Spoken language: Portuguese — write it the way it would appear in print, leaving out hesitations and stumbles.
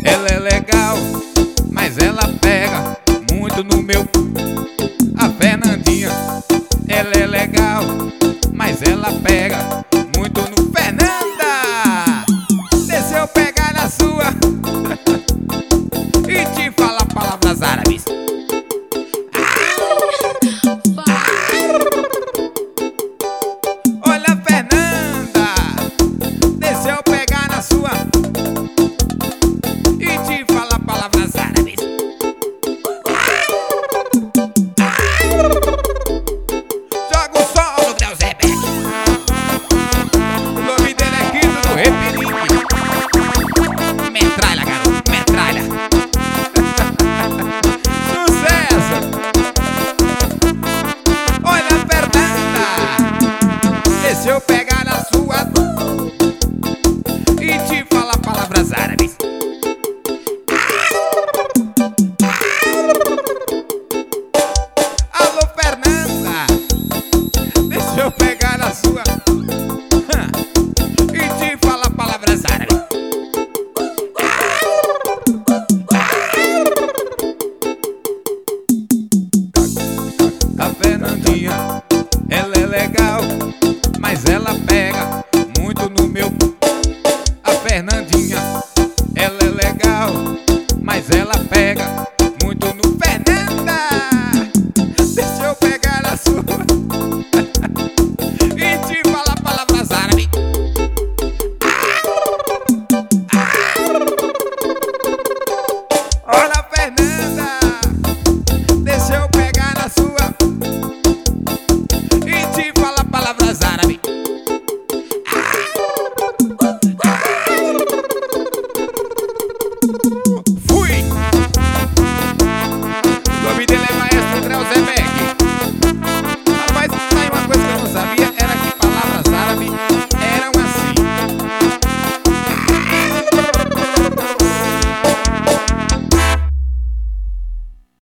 Ela é legal, mas ela pega muito no meu. A Fernandinha, ela é legal, mas ela pega muito no. Fernanda, deixa eu pegar na sua e te falar palavras árabes. Olha, Fernanda, deixa eu pegar na sua e te falar palavras árabes. Joga o som no Deus Rebeque. O nome dele é Quinto do Repelique. Metralha, garoto, metralha. Sucesso. Olha, Fernanda, deixa eu pegar na sua e te falar palavras árabes.